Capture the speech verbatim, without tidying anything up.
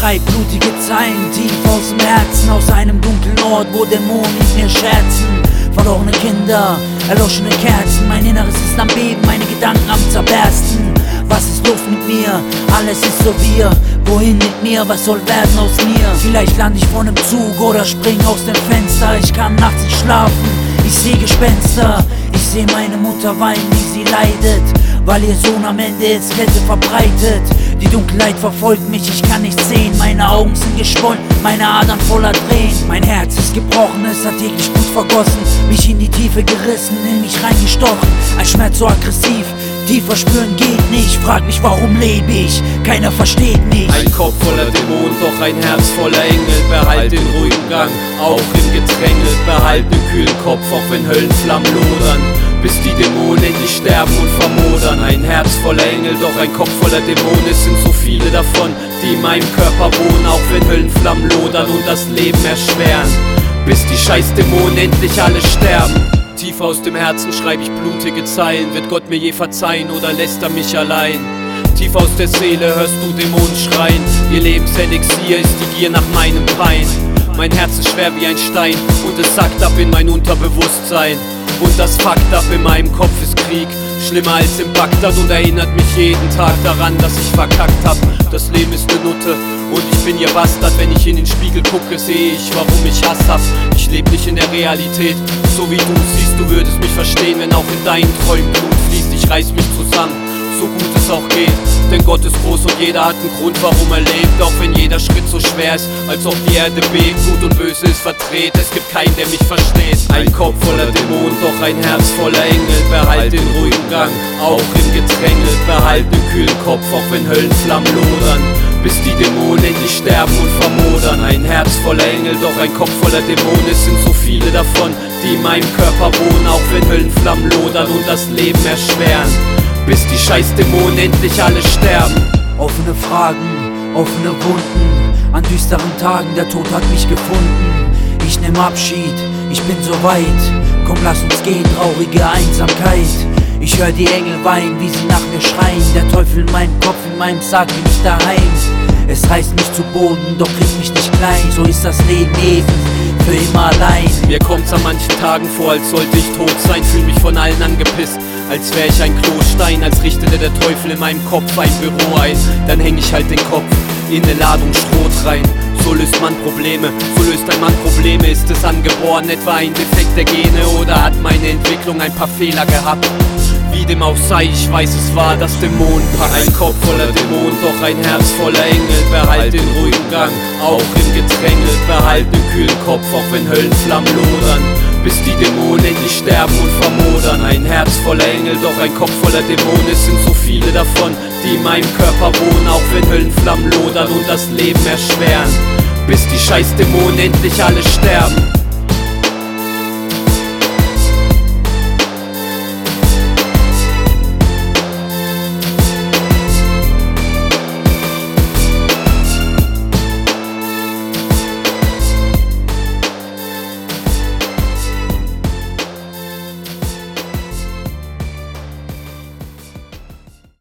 schreib blutige Zeilen tief aus dem Herzen, aus einem dunklen Ort, wo Dämonen mit mir scherzen. Verlorene Kinder, erloschene Kerzen, mein Inneres ist am Beben, meine Gedanken am Zerbersten. Was ist los mit mir? Alles ist so wir. Wohin mit mir? Was soll werden aus mir? Vielleicht lande ich vor nem Zug oder spring aus dem Fenster. Ich kann nachts nicht schlafen, ich seh Gespenster. Ich seh meine Mutter weinen, wie sie leidet, weil ihr Sohn am Ende ist, Kälte verbreitet. Die Dunkelheit verfolgt mich, ich kann nichts sehen. Meine Augen sind geschwollen, meine Adern voller Tränen. Mein Herz ist gebrochen, es hat täglich Blut vergossen, mich in die Tiefe gerissen, in mich reingestochen. Ein Schmerz so aggressiv, tiefer spüren geht nicht. Frag mich, warum lebe ich? Keiner versteht mich. Ein Kopf voller Dämonen, doch ein Herz voller Engel. Behalt den ruhigen Gang, auch im Gedränge. Behalt den kühlen Kopf, auch wenn Höllenflammen lodern, bis die Dämonen endlich sterben und vermodern. Ein Herz voller Engel, doch ein Kopf voller Dämonen. Es sind so viele davon, die in meinem Körper wohnen, auch wenn Höllenflammen lodern und das Leben erschweren, bis die scheiß Dämonen endlich alle sterben. Tief aus dem Herzen schreib ich blutige Zeilen. Wird Gott mir je verzeihen oder lässt er mich allein? Tief aus der Seele hörst du Dämonen schreien. Ihr Lebenselixier ist die Gier nach meinem Pein. Mein Herz ist schwer wie ein Stein und es sackt ab in mein Unterbewusstsein. Und das Fakt ab in meinem Kopf ist Krieg, schlimmer als in Bagdad, und erinnert mich jeden Tag daran, dass ich verkackt hab. Das Leben ist ne Nutte und ich bin ihr Bastard. Wenn ich in den Spiegel gucke, sehe ich, warum ich Hass hab. Ich leb nicht in der Realität, so wie du siehst. Du würdest mich verstehen, wenn auch in deinen Träumen Blut fließt. Ich reiß mich zusammen, so gut es auch geht, denn Gott ist groß und jeder hat einen Grund, warum er lebt. Auch wenn jeder Schritt so schwer ist, als ob die Erde bebt. Gut und Böse ist verdreht, es gibt keinen, der mich versteht. Ein Kopf voller Dämonen, doch ein Herz voller Engel. Behalt den ruhigen Gang, auch im Gedränge. Behalt den kühlen Kopf, auch wenn Höllenflammen lodern, bis die Dämonen endlich sterben und vermodern. Ein Herz voller Engel, doch ein Kopf voller Dämonen. Es sind so viele davon, die in meinem Körper wohnen, auch wenn Höllenflammen lodern und das Leben erschweren, bis die scheiß Dämonen endlich alle sterben. Offene Fragen, offene Wunden, an düsteren Tagen, der Tod hat mich gefunden. Ich nehm Abschied, ich bin so weit, komm lass uns gehen, traurige Einsamkeit. Ich hör die Engel weinen, wie sie nach mir schreien. Der Teufel in meinem Kopf, in meinem Sarg bin ich daheim. Es reißt mich zu Boden, doch kriegt mich nicht klein. So ist das Leben eben, für immer allein. Mir kommt's an manchen Tagen vor, als sollte ich tot sein. Fühl mich von allen angepisst, als wär ich ein Klostein. Als richtete der Teufel in meinem Kopf ein Büro ein. Dann häng ich halt den Kopf in eine Ladung Schrot rein. So löst man Probleme, so löst ein Mann Probleme. Ist es angeboren, etwa ein Defekt der Gene, oder hat meine Entwicklung ein paar Fehler gehabt? Wie dem auch sei, ich weiß, es war das Dämonenpack. Ein Kopf voller Dämonen, doch ein Herz voller Engel. Behalt den ruhigen Gang, auch im Gedränge. Behalt den kühlen Kopf, auch wenn Höllenflammen lodern, bis die Dämonen endlich sterben und vermodern. Ein Herz voller Engel, doch ein Kopf voller Dämonen. Es sind so viele davon, die in meinem Körper wohnen, auch wenn Höllenflammen lodern und das Leben erschweren, bis die scheiß Dämonen endlich alle sterben.